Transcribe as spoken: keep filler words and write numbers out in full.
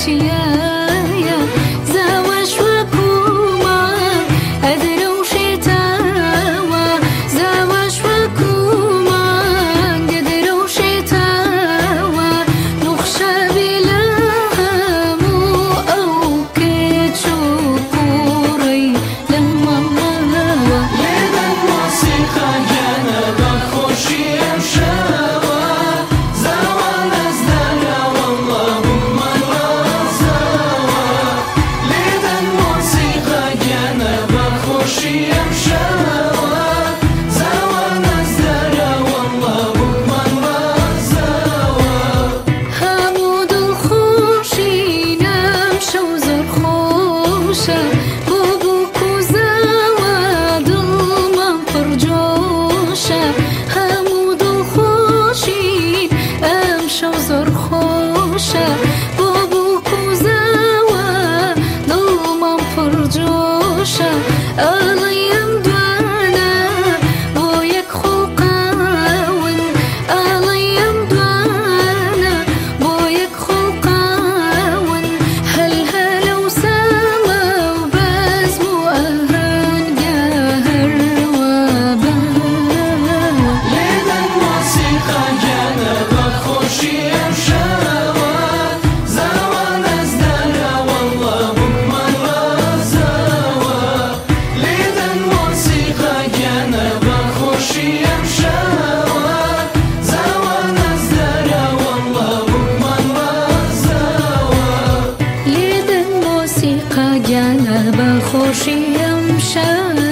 شيايا زاوش وكوما أدرو شتاوا زاوش وكوما قدرو شتاوا نخشى بلا مو أو كيتشو كوري لما الله لنا الموسيقى جانا بخوشي أمشاوا زاوانا ازدانا والله من رازاوا لنا الموسيقى جانا بخوشي أمشاوا زاوانا ازدانا والله من رازاوا حمود الخوشي نمشى وزر خوشة بوبوكو زاوا ظلمة فرجوشة حمود الخوشي أمشى وزر خوشة بوبوكو زاوا ظلمة فرجوشة أليم دوانا بويك خوقاون أليم دوانا بويك خوقاون هل هلا وسما وبزمو أهان قاهر وبان لنا الموسيقى جانا بخوشي أمشاوا زاوانا ازدانا والله من رازاوا لنا الموسيقى جانا بخوشي أمشاوا زاوانا ازدانا والله من رازاوا ليد الموسيقى جانا بخوشي أمشى